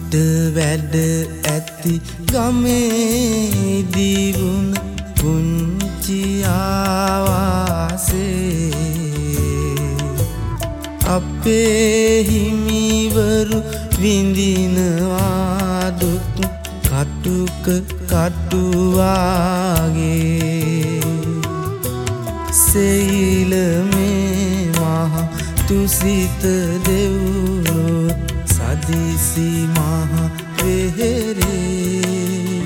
වැඩ ඇති ගමේදී වුණ පුංචි ආවාසේ අපේ හිමිවරු විඳිනවා දුක් කටුක කටුවාගේ සෙයිල මේ මහ තුසිත දෙව්ලොව සදිසි මහ වෙහෙරේ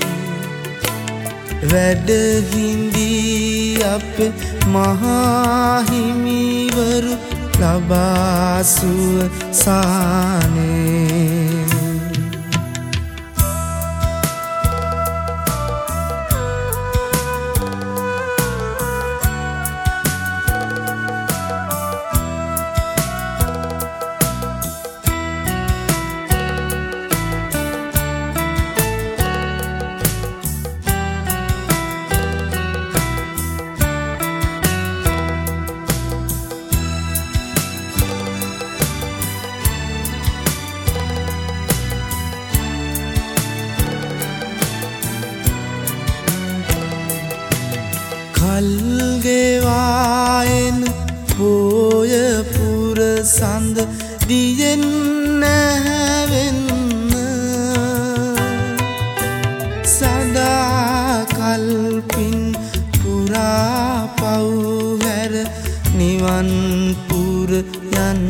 වැඩ හිඳී අපේ මහා හිමිවරු ලබා සුව සානේ කල්ගෙවායෙන් පෝය පුර සඳ දියෙන් නැවෙන්න සදා කල්පින් පුරා පව් හැර නිවන් පුර යන්න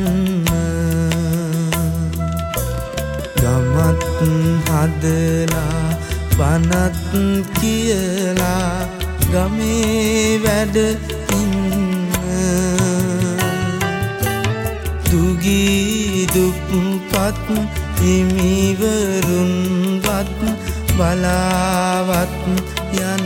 ගමත් හදලා බනත් කියලා ගමේ වැඩ ඉන්න දුගී දුප්පත් හිමිවරුන්වත් බලාවත් යන්න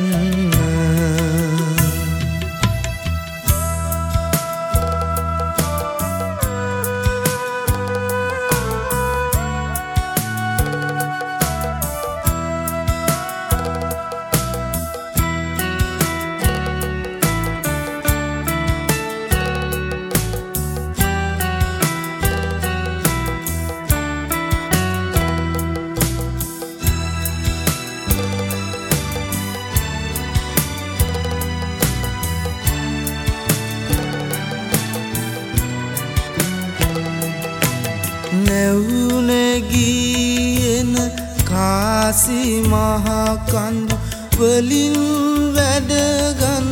නැවුනගියන කාසි මහා කඳු වලින් වැඩගන්න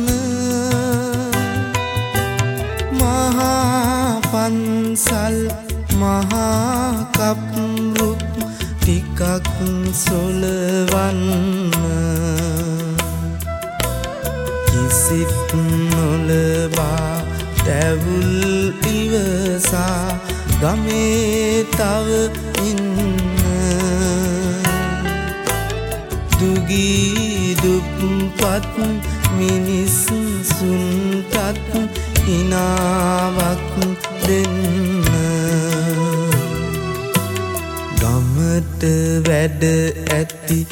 මහා පන්සල් මහා කප්රුක් ටිකක් සොලවන්න කිසිත් නොලබා තැවුල් ඉවසා ගමේ තව ඉන්න දුගී දුප්පත් මිනිස්සුන්ටත් හිනාවක් දෙන්න ගමට වැඩ ඇති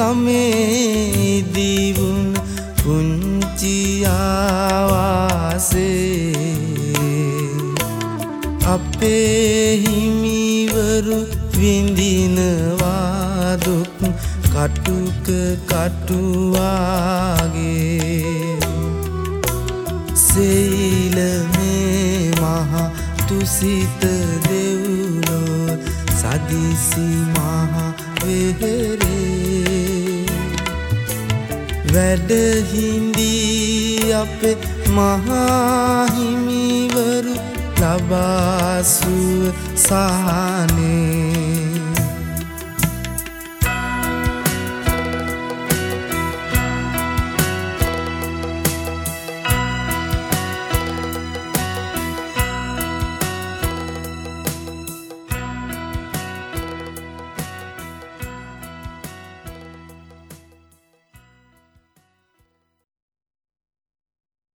ගමේදී වුණ පුංචි ආවාසේ අපේ හිමිවරු විඳිනවා දුක් කටුක කටුවාගේ සෙයිල මේ මහ තුසිත දෙව්ලොව සදිසි මහ වෙහෙරේ වැඩ හිඳී අපේ මහා හිමිවරු ලබා සුව සහනේ